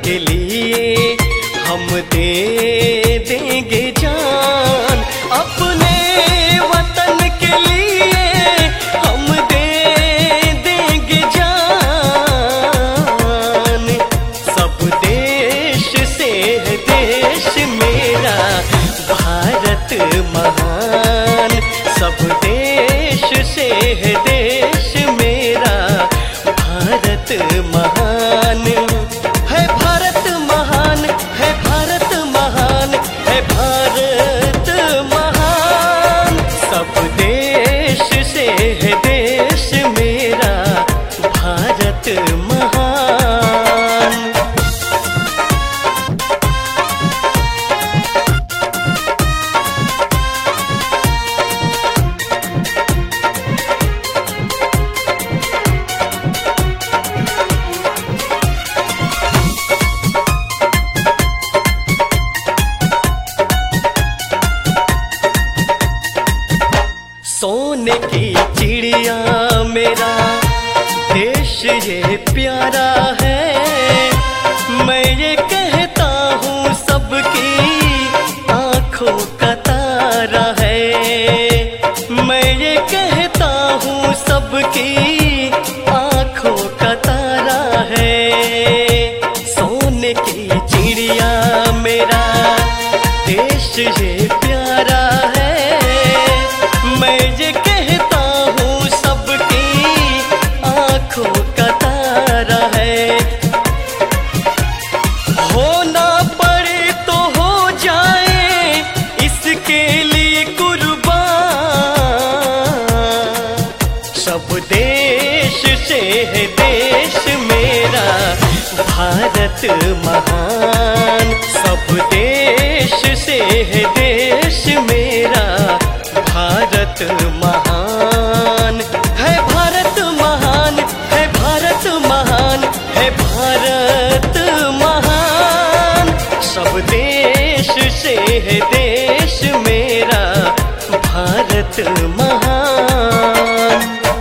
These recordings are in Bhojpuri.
के लिए हम दे देंगे जान, अपने वतन के लिए हम दे देंगे जान। सब देश से है देश मेरा भारत महान, सब देश से है देश मेरा भारत महान। है भारत महान, है भारत महान, है भारत महान। सब देश से है देश मेरा भारत महान। सोने की चिड़िया मेरा देश ये प्यारा है, मैं ये कहता हूँ सबकी आँखों का तारा है। मैं ये कहता हूँ सबकी आँखों का तारा है। सोने की चिड़िया मेरा देश ये प्यारा है, मैं ये कहता हूँ सबकी आँखों का तारा है। होना पड़े तो हो जाए इसके लिए कुर्बान। सब देश से है देश मेरा भारत महान, सब देश से है देश मेरा भारत महान। है भारत महान, है भारत महान, है भारत महान। सब देश से है देश मेरा भारत महान।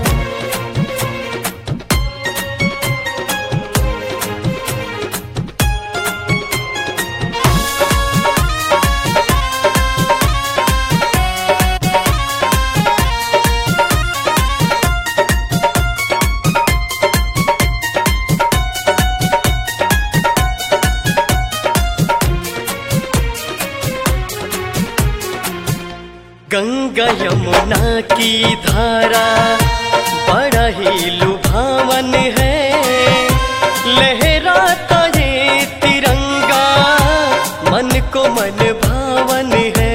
गंगा यमुना की धारा बड़ा ही लुभावन है, लहराता ये तिरंगा मन को मन भावन है।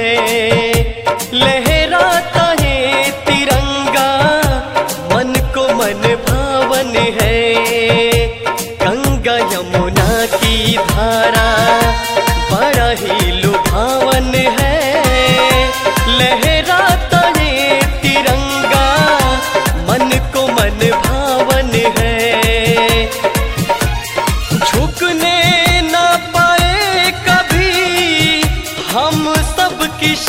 लहराता ये तिरंगा मन को मन भावन है। गंगा यमुना की धारा बड़ा ही लुभावन है, लहराता ये तिरंगा मन को मन भावन है। झुकने ना पाए कभी हम सब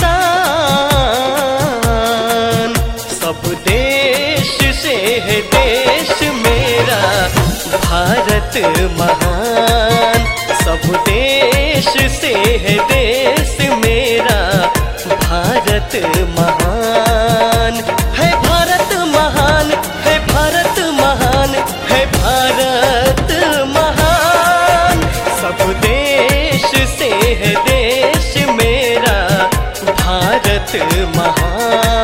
किसान। सब देश से है देश मेरा भारत महान, सब देश से है देश मेरा भारत महान। है भारत महान, है भारत महान, है भारत महान। सब देश से है देश मेरा भारत महान।